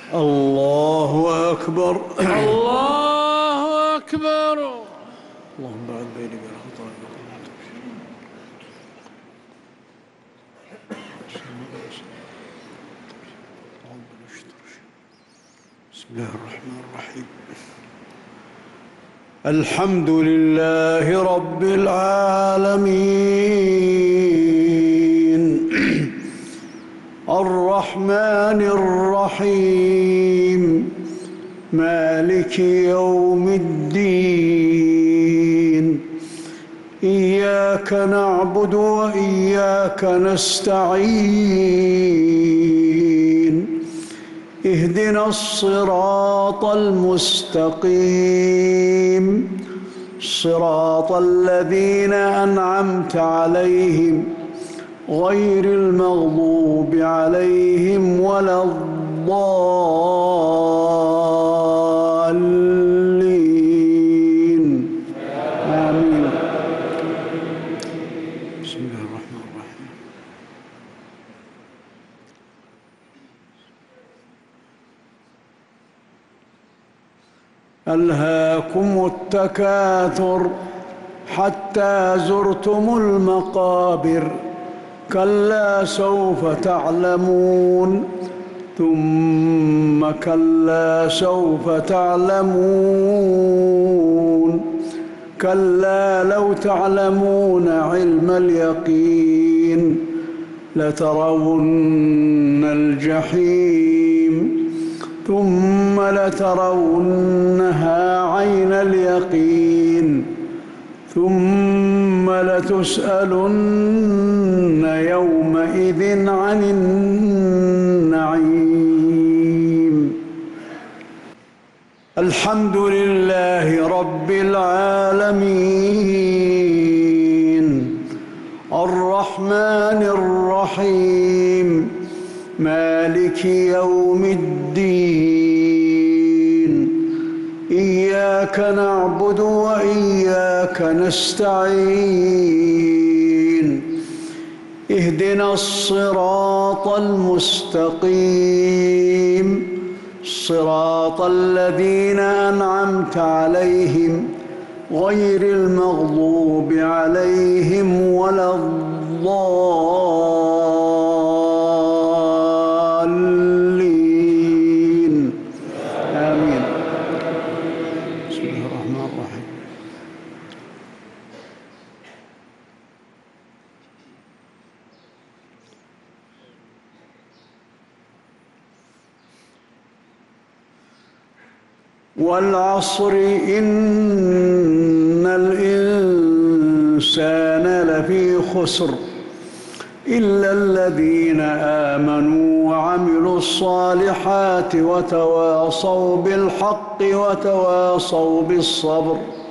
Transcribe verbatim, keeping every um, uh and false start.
الله أكبر. الله أكبر. اللهم بعد بيني وبين خطاياي. بسم الله الرحمن الرحيم. الحمد لله رب العالمين الرحمن الرحيم مالك يوم الدين إياك نعبد وإياك نستعين اهدنا الصراط المستقيم صراط الذين أنعمت عليهم غير المغضوب عليهم ولا الضالين آمين. بسم الله الرحمن الرحيم. ألهاكم التكاثر حتى زرتم المقابر كلا سوف تعلمون ثم كلا سوف تعلمون كلا لو تعلمون علم اليقين لترون الجحيم ثم لترونها عين اليقين ثم لتسألن يومئذ عن النعيم. الحمد لله رب العالمين الرحمن الرحيم مالك يوم الدين إياك نعبد وإياك نستعين اهدنا الصراط المستقيم صراط الذين أنعمت عليهم غير المغضوب عليهم ولا الضالين آمين. بسم الله الرحمن الرحيم. والعصر إن الإنسان لفي خسر إلا الذين آمنوا وعملوا الصالحات وتواصوا بالحق وتواصوا بالصبر